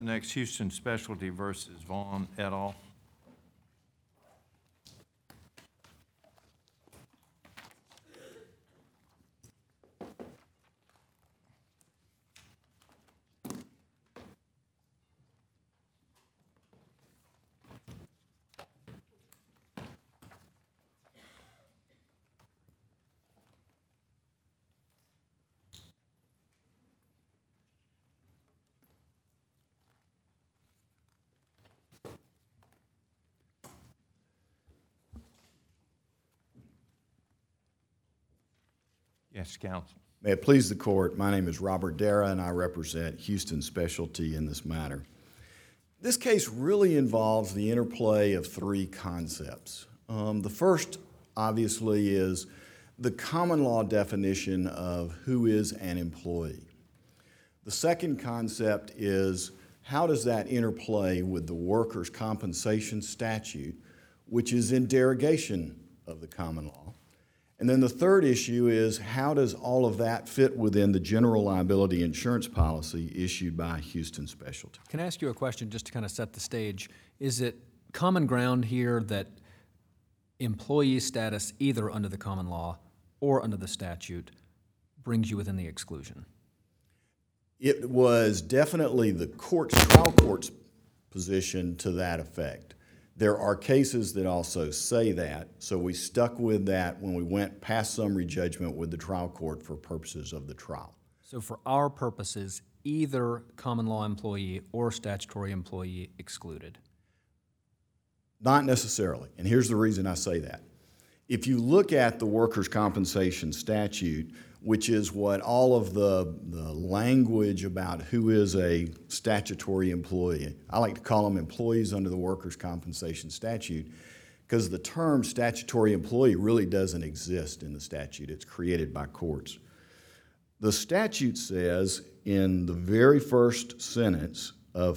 Next, Houston Specialty versus Vaughn et al. Yes, counsel. May it please the court, my name is Robert Dara and I represent Houston Specialty in this matter. This case really involves the interplay of three concepts. The first, obviously, is the common law definition of who is an employee. The second concept is how does that interplay with the workers' compensation statute, which is in derogation of the common law. And then the third issue is how does all of that fit within the general liability insurance policy issued by Houston Specialty? Can I ask you a question just to kind of set the stage? Is it common ground here that employee status either under the common law or under the statute brings you within the exclusion? It was definitely the trial court's position to that effect. There are cases that also say that, so we stuck with that when we went past summary judgment with the trial court for purposes of the trial. So for our purposes, either common law employee or statutory employee excluded? Not necessarily, and here's the reason I say that. If you look at the workers' compensation statute, which is what all of the language about who is a statutory employee, I like to call them employees under the workers' compensation statute, because the term statutory employee really doesn't exist in the statute. It's created by courts. The statute says in the very first sentence of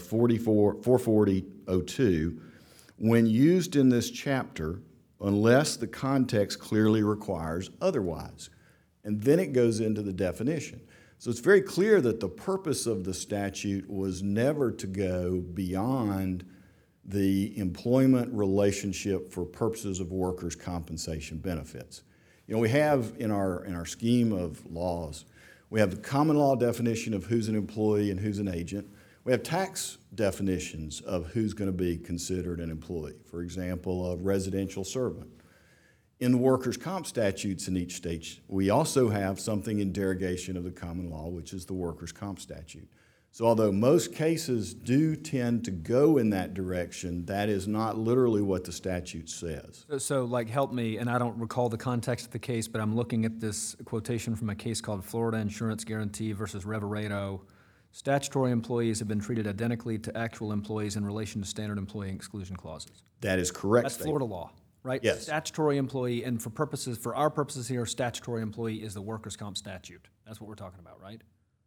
440.02, when used in this chapter, unless the context clearly requires otherwise. And then it goes into the definition. So it's very clear that the purpose of the statute was never to go beyond the employment relationship for purposes of workers' compensation benefits. You know, we have in our scheme of laws, we have the common law definition of who's an employee and who's an agent. We have tax definitions of who's going to be considered an employee. For example, a residential servant. In the workers' comp statutes in each state, we also have something in derogation of the common law, which is the workers' comp statute. So although most cases do tend to go in that direction, that is not literally what the statute says. So like, help me, and I don't recall the context of the case, but I'm looking at this quotation from a case called Florida Insurance Guarantee versus Reveredo. Statutory employees have been treated identically to actual employees in relation to standard employee exclusion clauses. That is correct. That's Florida law, right? Yes. Statutory employee, and for our purposes here, statutory employee is the workers' comp statute. That's what we're talking about, right?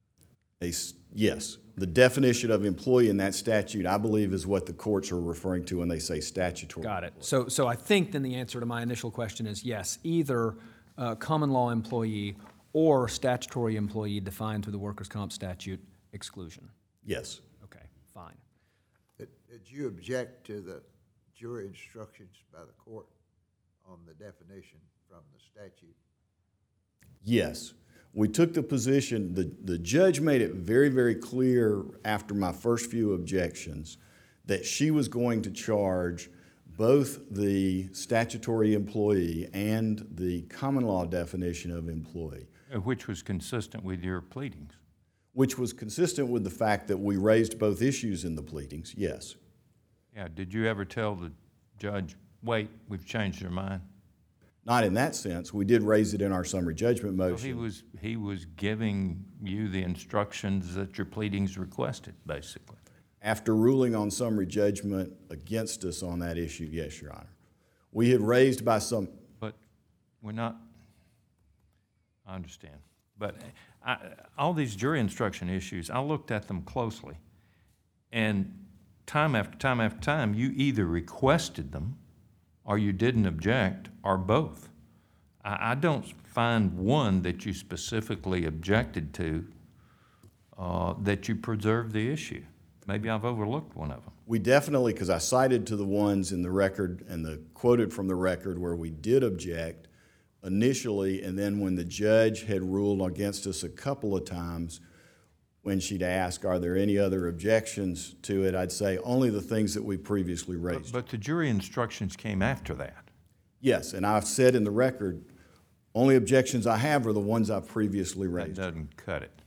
Yes. The definition of employee in that statute, I believe, is what the courts are referring to when they say statutory. Got it. So I think then the answer to my initial question is yes, either common law employee or statutory employee defined through the workers' comp statute exclusion. Yes. Okay, fine. Did you object to the jury instructions by the court on the definition from the statute? Yes. We took the position, the judge made it very, very clear after my first few objections that she was going to charge both the statutory employee and the common law definition of employee. Which was consistent with your pleadings. Which was consistent with the fact that we raised both issues in the pleadings, yes. Yeah, did you ever tell the judge, wait, we've changed our mind? Not in that sense. We did raise it in our summary judgment motion. So he was giving you the instructions that your pleadings requested, basically. After ruling on summary judgment against us on that issue, yes, Your Honor. We had raised by some... But we're not... I understand. But all these jury instruction issues, I looked at them closely. And time after time after time, you either requested them or you didn't object, or both. I don't find one that you specifically objected to that you preserved the issue. Maybe I've overlooked one of them. We definitely, because I cited to the ones in the record and the quoted from the record where we did object initially, and then when the judge had ruled against us a couple of times, when she'd ask, are there any other objections to it, I'd say only the things that we previously raised. But the jury instructions came after that. Yes, and I've said in the record, only objections I have are the ones I've previously That raised. doesn't cut it.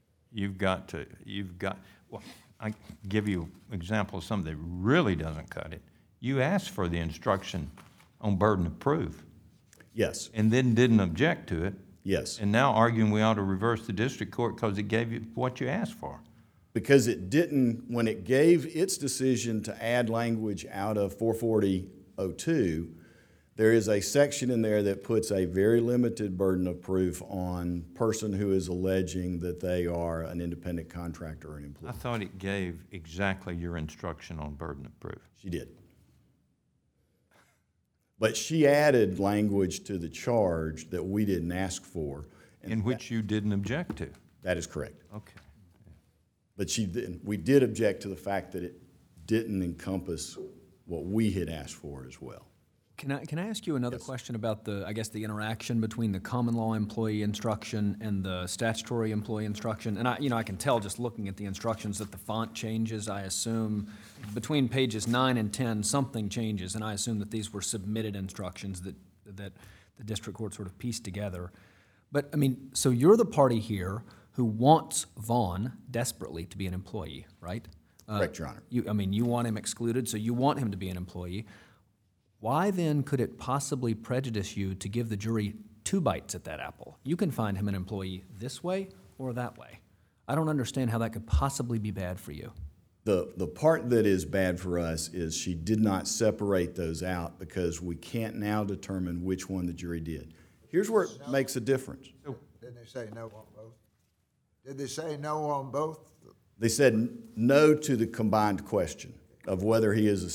Well, I give you an example of something that really doesn't cut it. You asked for the instruction on burden of proof Yes, and then didn't object to it, yes. and now arguing we ought to reverse the district court because it gave you what you asked for. Because it didn't, when it gave its decision to add language out of 440.02, there is a section in there that puts a very limited burden of proof on person who is alleging that they are an independent contractor or an I employee. thought it gave exactly your instruction on burden of proof. She did. But she added language to the charge that we didn't ask for. and In which you didn't object to. That is correct. Okay. But we did object to the fact that it didn't encompass what we had asked for as well. Can I ask you another question about the interaction between the common law employee instruction and the statutory employee instruction? And I can tell just looking at the instructions that the font changes. I assume between pages 9 and 10, something changes, and I assume that these were submitted instructions that the district court sort of pieced together. But, so you're the party here who wants Vaughn desperately to be an employee, right? Correct, Your Honor. You want him excluded, so you want him to be an employee. Why then could it possibly prejudice you to give the jury 2 bites at that apple? You can find him an employee this way or that way. I don't understand how that could possibly be bad for you. The part that is bad for us is she did not separate those out because we can't now determine which one the jury did. Here's where it makes a difference. Didn't they say no on both? Did they say no on both? They said no to the combined question of whether he is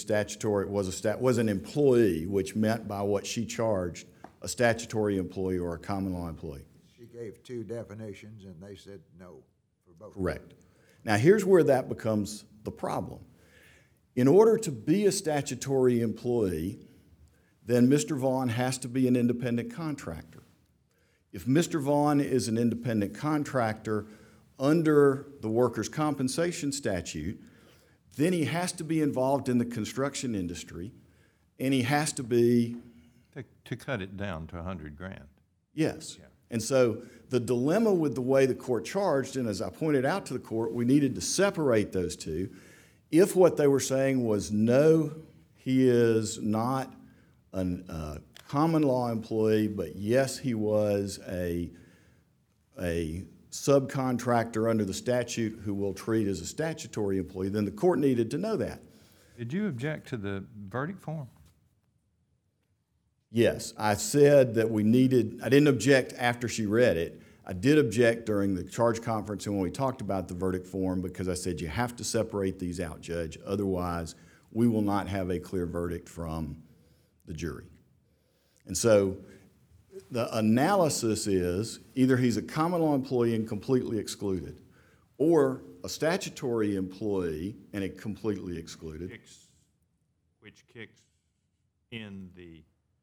was an employee, which meant by what she charged, a statutory employee or a common law employee. She gave 2 definitions and they said no for both. Correct. Now here's where that becomes the problem. In order to be a statutory employee, then Mr. Vaughn has to be an independent contractor. If Mr. Vaughn is an independent contractor under the workers' compensation statute, then he has to be involved in the construction industry, and he has to be... To cut it down to $100,000. Yes. Yeah. And so the dilemma with the way the court charged, and as I pointed out to the court, we needed to separate those two. If what they were saying was no, he is not a common law employee, but yes, he was a subcontractor under the statute who will treat as a statutory employee, then the court needed to know that. Did you object to the verdict form? Yes, I said that I didn't object after she read it. I did object during the charge conference and when we talked about the verdict form because I said you have to separate these out, Judge, otherwise we will not have a clear verdict from the jury. And so the analysis is either he's a common law employee and completely excluded, or a statutory employee and it completely excluded. Which kicks in the...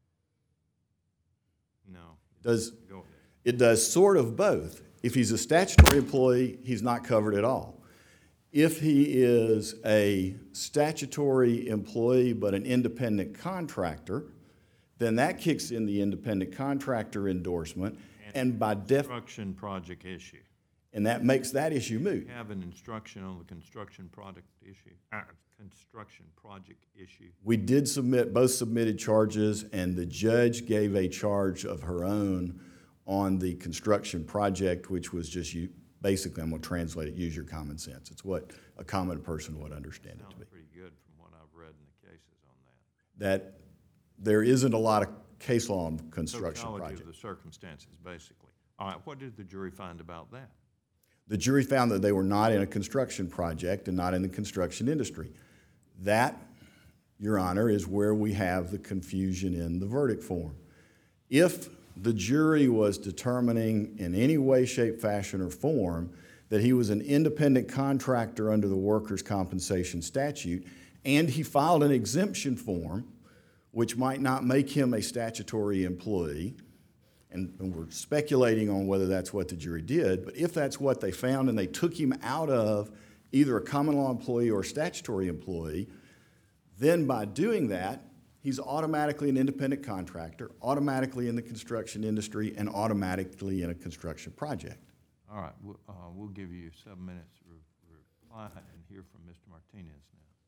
No. Go ahead. It does sort of both. If he's a statutory employee, he's not covered at all. If he is a statutory employee but an independent contractor, then that kicks in the independent contractor endorsement, and by Construction project issue. and that makes that issue moot. You have an instruction on the construction project issue. Construction project issue. We did both submitted charges, and the judge gave a charge of her own on the construction project, which was just basically, I'm going to translate it, use your common sense. It's what a common person would understand it to be. Sounds pretty good from what I've read in the cases on that. That there isn't a lot of case law on construction Totality projects. of the circumstances, basically. All right, what did the jury find about that? The jury found that they were not in a construction project and not in the construction industry. That, Your Honor, is where we have the confusion in the verdict form. If the jury was determining in any way, shape, fashion, or form that he was an independent contractor under the workers' compensation statute, and he filed an exemption form, which might not make him a statutory employee, and we're speculating on whether that's what the jury did, but if that's what they found and they took him out of either a common law employee or a statutory employee, then by doing that, he's automatically an independent contractor, automatically in the construction industry, and automatically in a construction project. All right, we'll give you 7 minutes to reply and hear from Mr. Martinez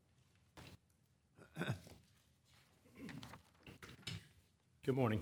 now. Good morning.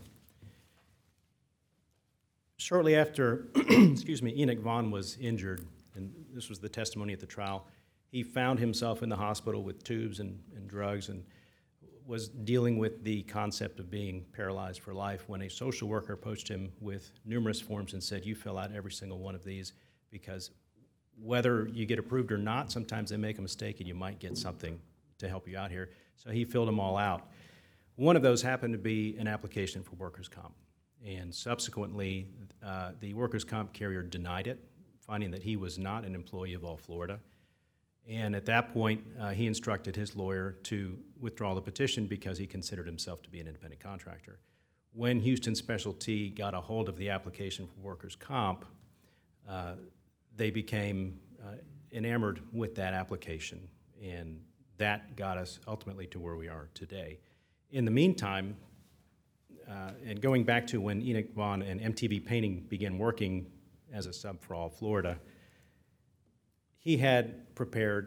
Shortly after, excuse me, Enoch Vaughn was injured, and this was the testimony at the trial, he found himself in the hospital with tubes and drugs and was dealing with the concept of being paralyzed for life when a social worker approached him with numerous forms and said, you fill out every single one of these because whether you get approved or not, sometimes they make a mistake and you might get something to help you out here. So he filled them all out. One of those happened to be an application for workers' comp. And subsequently, the workers' comp carrier denied it, finding that he was not an employee of All Florida. And at that point, he instructed his lawyer to withdraw the petition because he considered himself to be an independent contractor. When Houston Specialty got a hold of the application for workers' comp, they became enamored with that application, and that got us ultimately to where we are today. In the meantime, and going back to when Enoch Vaughn and MTV Painting began working as a sub for All Florida, he had prepared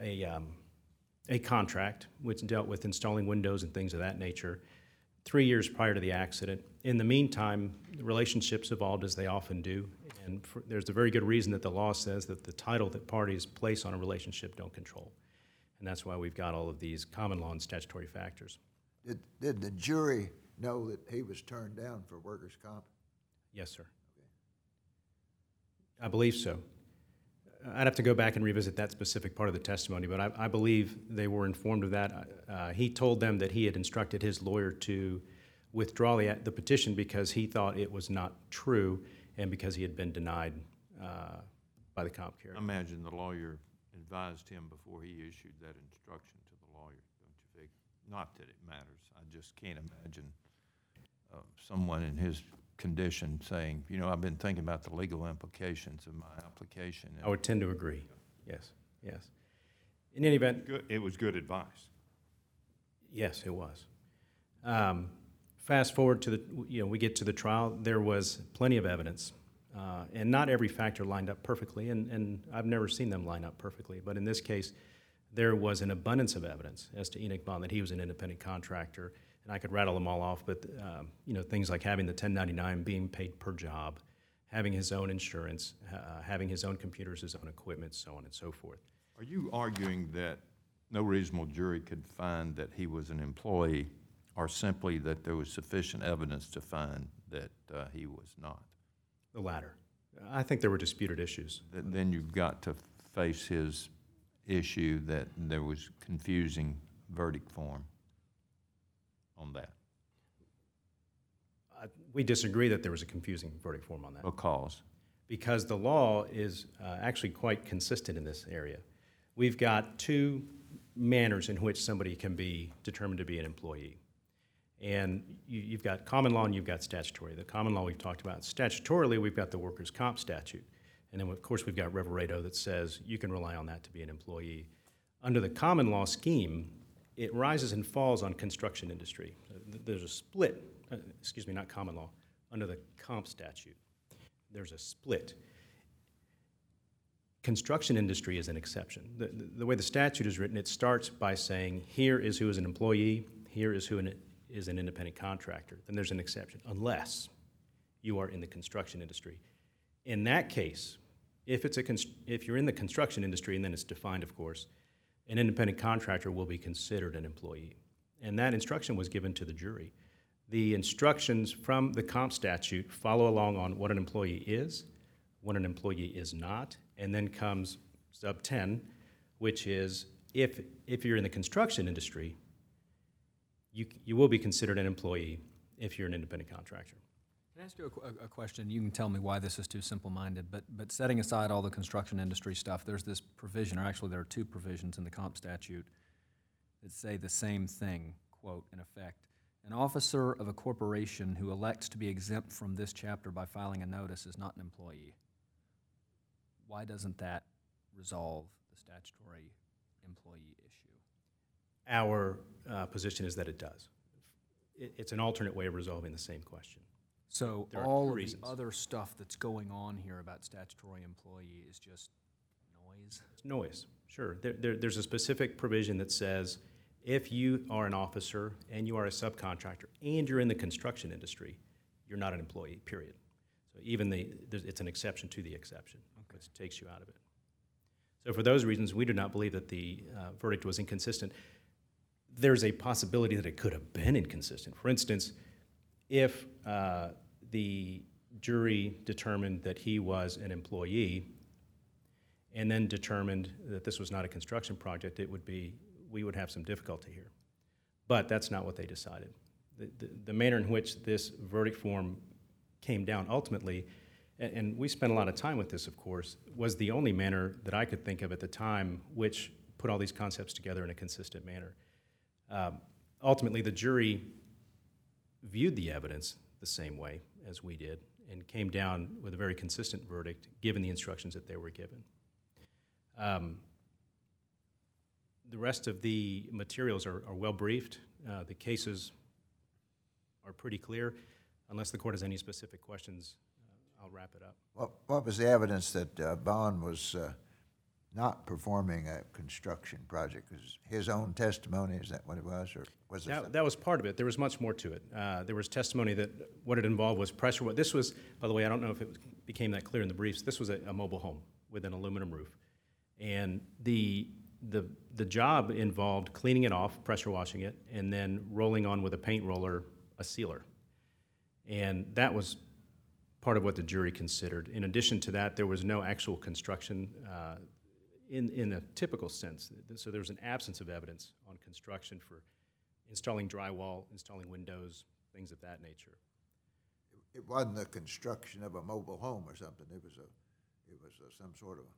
a contract which dealt with installing windows and things of that nature 3 years prior to the accident. In the meantime, the relationships evolved as they often do, and there's a very good reason that the law says that the title that parties place on a relationship don't control. And that's why we've got all of these common law and statutory factors. Did the jury know that he was turned down for workers' comp? Yes, sir. I believe so. I'd have to go back and revisit that specific part of the testimony, but I believe they were informed of that. He told them that he had instructed his lawyer to withdraw the petition because he thought it was not true and because he had been denied by the comp carrier. I imagine the lawyer advised him before he issued that instruction to the lawyer, don't you think? Not that it matters. I just can't imagine someone in his condition saying, you know, I've been thinking about the legal implications of my application. I would tend to agree. Yes, yes. In any event, It was good advice. yes, it was. Fast forward to we get to the trial. There was plenty of evidence, and not every factor lined up perfectly, and I've never seen them line up perfectly. But in this case, there was an abundance of evidence as to Enoch Vaughn that he was an independent contractor, and I could rattle them all off. But things like having the 1099, being paid per job, having his own insurance, having his own computers, his own equipment, so on and so forth. Are you arguing that no reasonable jury could find that he was an employee, or simply that there was sufficient evidence to find that he was not? The latter. I think there were disputed issues. Then you've got to face his issue that there was confusing verdict form on that. We disagree that there was a confusing verdict form on that. Because The law is actually quite consistent in this area. We've got two manners in which somebody can be determined to be an employee. And you've got common law and you've got statutory. The common law we've talked about. Statutorily, we've got the workers' comp statute. And then, of course, we've got Reveredo that says you can rely on that to be an employee. Under the common law scheme, it rises and falls on construction industry. There's a split, not common law, under the comp statute. There's a split. Construction industry is an exception. The way the statute is written, it starts by saying, here is who is an employee, here is who is an independent contractor. Then there's an exception, unless you are in the construction industry. In that case, if you're in the construction industry, and then it's defined, of course, an independent contractor will be considered an employee. And that instruction was given to the jury. The instructions from the comp statute follow along on what an employee is, what an employee is not, and then comes sub 10, which is if you're in the construction industry, you will be considered an employee if you're an independent contractor. Can I ask you a question? You can tell me why this is too simple-minded, but setting aside all the construction industry stuff, there's this provision, or actually there are two provisions in the comp statute that say the same thing, quote, in effect. An officer of a corporation who elects to be exempt from this chapter by filing a notice is not an employee. Why doesn't that resolve the statutory employee issue? Our position is that it does. It's an alternate way of resolving the same question. So There are all two of reasons. the other stuff that's going on here about statutory employee is just noise? It's noise, sure. There's a specific provision that says if you are an officer and you are a subcontractor and you're in the construction industry, you're not an employee, period. So even it's an exception to the exception, which takes you out of it. So for those reasons, we do not believe that the verdict was inconsistent. There's a possibility that it could have been inconsistent. For instance, if the jury determined that he was an employee and then determined that this was not a construction project, we would have some difficulty here. But that's not what they decided. The manner in which this verdict form came down ultimately, and we spent a lot of time with this, of course, was the only manner that I could think of at the time which put all these concepts together in a consistent manner. Ultimately, the jury viewed the evidence the same way as we did and came down with a very consistent verdict given the instructions that they were given. The rest of the materials are well briefed. The cases are pretty clear. Unless the court has any specific questions, I'll wrap it up. What was the evidence that Vaughn was not performing a construction project? Was his own testimony, is that what it was, or was it? That was part of it. There was much more to it. There was testimony that what it involved was pressure. This was, by the way, I don't know if it became that clear in the briefs, this was a mobile home with an aluminum roof. And the job involved cleaning it off, pressure washing it, and then rolling on with a paint roller a sealer. And that was part of what the jury considered. In addition to that, there was no actual construction in a typical sense. So there was an absence of evidence on construction for installing drywall, installing windows, things of that nature. It wasn't the construction of a mobile home or something. It was some sort of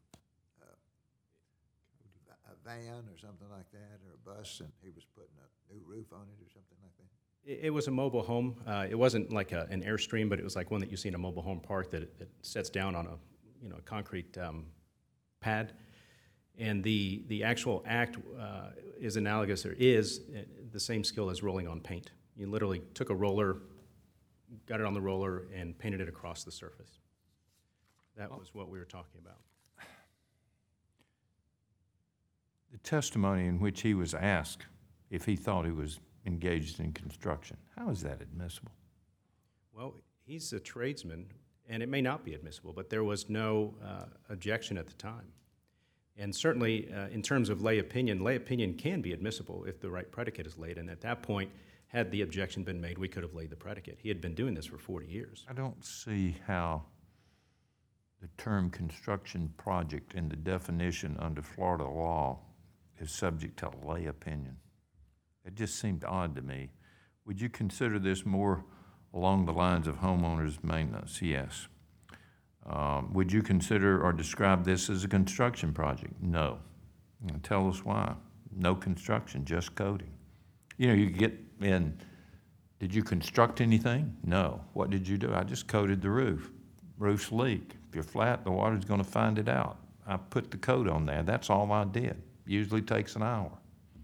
a van or something like that, or a bus, and he was putting a new roof on it or something like that. It was a mobile home. It wasn't like an Airstream, but it was like one that you see in a mobile home park that it sets down on a concrete pad. And the actual act is analogous, or is the same skill as rolling on paint. You literally took a roller, got it on the roller, and painted it across the surface. That was what we were talking about. The testimony in which he was asked if he thought he was engaged in construction, how is that admissible? Well, he's a tradesman, and it may not be admissible, but there was no objection at the time. And certainly, in terms of lay opinion can be admissible if the right predicate is laid, and at that point, had the objection been made, we could have laid the predicate. He had been doing this for 40 years. I don't see how the term construction project in the definition under Florida law is subject to lay opinion. It just seemed odd to me. Would you consider this more along the lines of homeowners maintenance? Yes. Would you consider or describe this as a construction project? No. And tell us why. No construction, just coding. You get in, did you construct anything? No. What did you do? I just coated the roof. Roof's leak. If you're flat, the water's going to find it out. I put the coat on there. That's all I did. Usually takes an hour.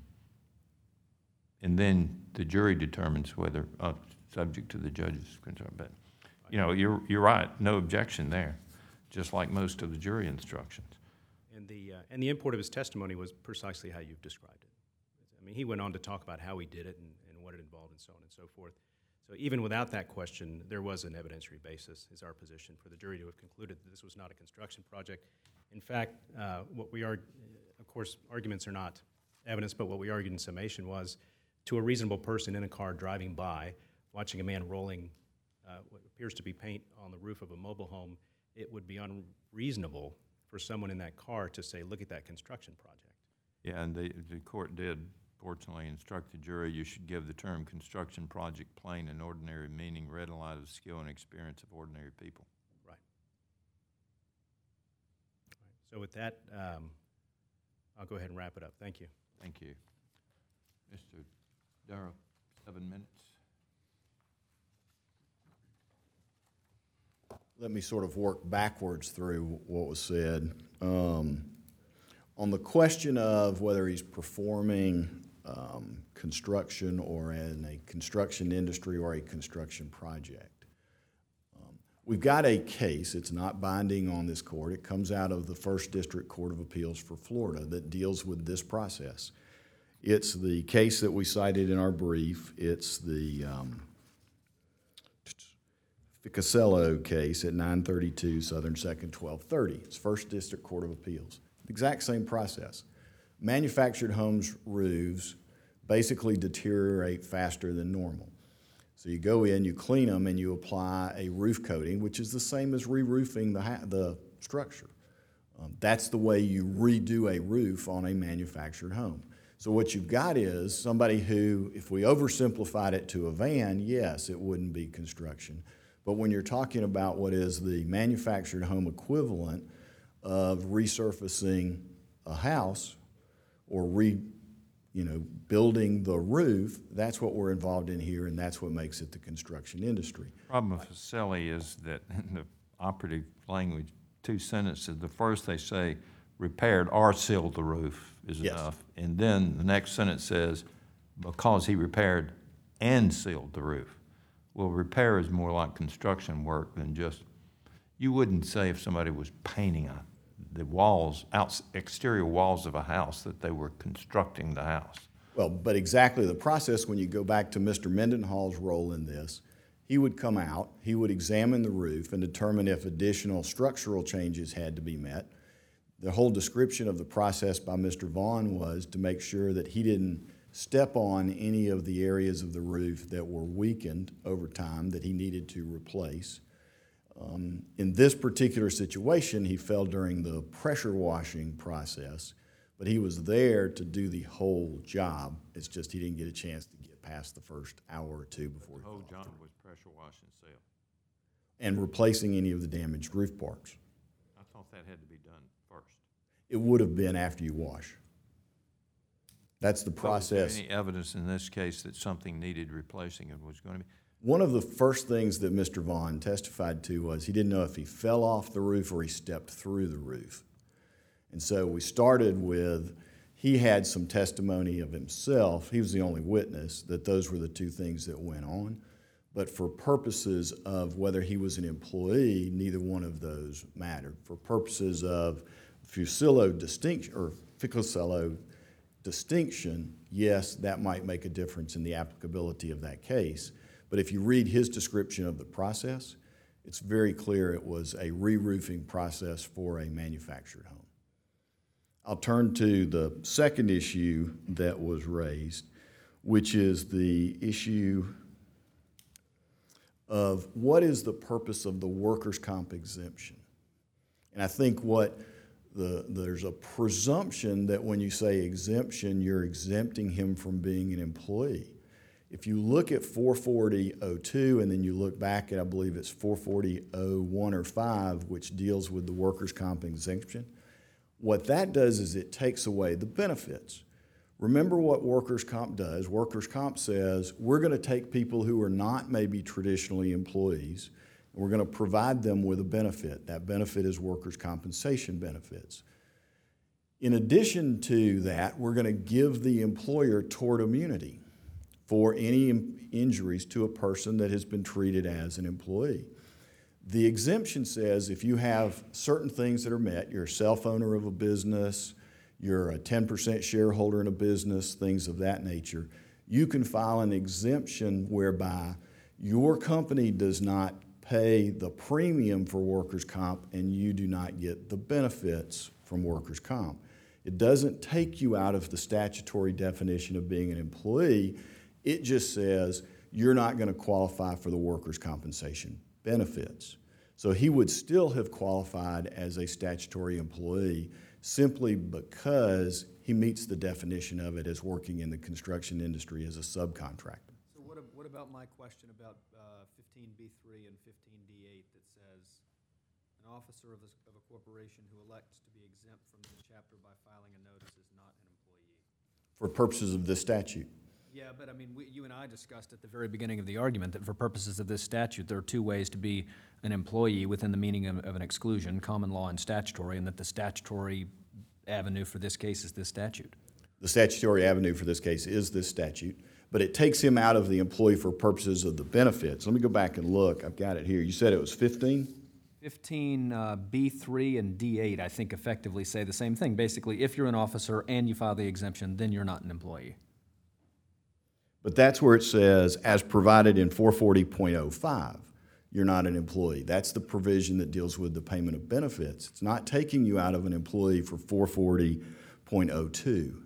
And then the jury determines whether, subject to the judge's concern. But, you're right, no objection there, just like most of the jury instructions. And the import of his testimony was precisely how you've described it. I mean, he went on to talk about how he did it and what it involved and so on and so forth. So even without that question, there was an evidentiary basis, is our position, for the jury to have concluded that this was not a construction project. In fact, what we are, of course, arguments are not evidence, but what we argued in summation was, to a reasonable person in a car driving by, watching a man rolling what appears to be paint on the roof of a mobile home, it would be unreasonable for someone in that car to say, look at that construction project. Yeah, and the court did Fortunately, instruct the jury, you should give the term construction project plain and ordinary meaning, read aloud of the skill and experience of ordinary people. Right. So with that, I'll go ahead and wrap it up. Thank you. Thank you. Mr. Darrow, 7 minutes. Let me sort of work backwards through what was said. On the question of whether he's performing construction or in a construction industry or a construction project, we've got a case. It's not binding on this court. It comes out of the First District Court of Appeals for Florida that deals with this process. It's the case that we cited in our brief. It's the Ficasello case at 932 Southern 2nd, 1230. It's First District Court of Appeals. Exact same process. Manufactured homes roofs basically deteriorate faster than normal. So you go in, you clean them, and you apply a roof coating, which is the same as re-roofing the structure. That's the way you redo a roof on a manufactured home. So what you've got is somebody who, if we oversimplified it to a van, yes, it wouldn't be construction. But when you're talking about what is the manufactured home equivalent of resurfacing a house or building the roof, that's what we're involved in here, and that's what makes it the construction industry. Problem with Ficelli is that in the operative language, 2 sentences, the first they say repaired or sealed the roof is Yes. enough. And then the next sentence says, because he repaired and sealed the roof. Well, repair is more like construction work than just, you wouldn't say if somebody was painting the walls, exterior walls of a house, that they were constructing the house. Well, but exactly the process, when you go back to Mr. Mendenhall's role in this, he would come out, he would examine the roof and determine if additional structural changes had to be met. The whole description of the process by Mr. Vaughn was to make sure that he didn't step on any of the areas of the roof that were weakened over time that he needed to replace. In this particular situation, he fell during the pressure washing process, but he was there to do the whole job. It's just he didn't get a chance to get past the first hour or two before he The whole fell. job was pressure wash and seal. And replacing any of the damaged roof parts. I thought that had to be done first. It would have been after you wash. That's the process. Was there any evidence in this case that something needed replacing and was going to be? One of the first things that Mr. Vaughn testified to was he didn't know if he fell off the roof or he stepped through the roof. And so we started with, he had some testimony of himself. He was the only witness that those were the two things that went on. But for purposes of whether he was an employee, neither one of those mattered. For purposes of Ficasello distinction, yes, that might make a difference in the applicability of that case. But if you read his description of the process, it's very clear it was a re-roofing process for a manufactured home. I'll turn to the second issue that was raised, which is the issue of what is the purpose of the workers' comp exemption. And I think there's a presumption that when you say exemption, you're exempting him from being an employee. If you look at 440.02 and then you look back at, I believe it's 440.01 or 5, which deals with the workers' comp exemption, what that does is it takes away the benefits. Remember what workers' comp does. Workers' comp says we're going to take people who are not maybe traditionally employees and we're going to provide them with a benefit. That benefit is workers' compensation benefits. In addition to that, we're going to give the employer tort immunity for any injuries to a person that has been treated as an employee. The exemption says if you have certain things that are met, you're a self-owner of a business, you're a 10% shareholder in a business, things of that nature, you can file an exemption whereby your company does not pay the premium for workers' comp and you do not get the benefits from workers' comp. It doesn't take you out of the statutory definition of being an employee. It just says you're not going to qualify for the workers' compensation benefits. So he would still have qualified as a statutory employee, simply because he meets the definition of it as working in the construction industry as a subcontractor. So what about my question about 15B3 and 15D8 that says an officer of a corporation who elects to be exempt from this chapter by filing a notice is not an employee? For purposes of this statute. Yeah, but I mean, you and I discussed at the very beginning of the argument that for purposes of this statute, there are two ways to be an employee within the meaning of an exclusion, common law and statutory, and that the statutory avenue for this case is this statute. The statutory avenue for this case is this statute, but it takes him out of the employee for purposes of the benefits. Let me go back and look. I've got it here. You said it was 15? 15B3 and D8, I think, effectively say the same thing. Basically, if you're an officer and you file the exemption, then you're not an employee. But that's where it says, as provided in 440.05, you're not an employee. That's the provision that deals with the payment of benefits. It's not taking you out of an employee for 440.02.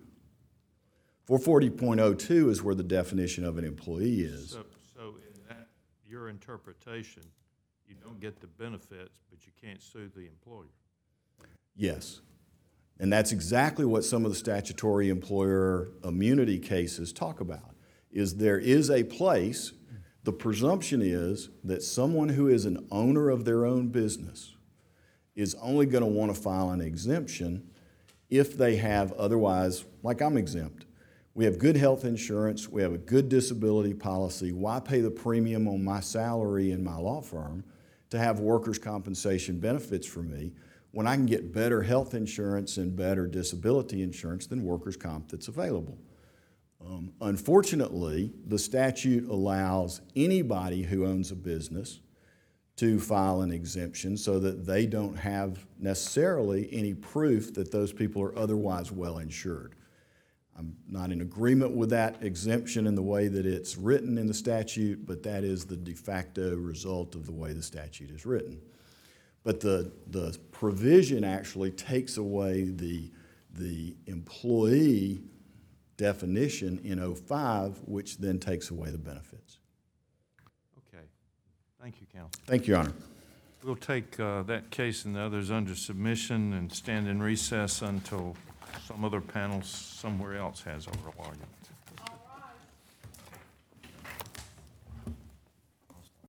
440.02 is where the definition of an employee is. So in that, your interpretation, you don't get the benefits, but you can't sue the employer. Yes. And that's exactly what some of the statutory employer immunity cases talk about, is there is a place, the presumption is that someone who is an owner of their own business is only going to want to file an exemption if they have otherwise, like I'm exempt. We have good health insurance, we have a good disability policy. Why pay the premium on my salary in my law firm to have workers' compensation benefits for me when I can get better health insurance and better disability insurance than workers' comp that's available? Unfortunately, the statute allows anybody who owns a business to file an exemption so that they don't have necessarily any proof that those people are otherwise well insured. I'm not in agreement with that exemption in the way that it's written in the statute, but that is the de facto result of the way the statute is written. But the provision actually takes away the employee definition in 05, which then takes away the benefits. Okay. Thank you, counsel. Thank you, Your Honor. We'll take that case and the others under submission and stand in recess until some other panel somewhere else has oral argument.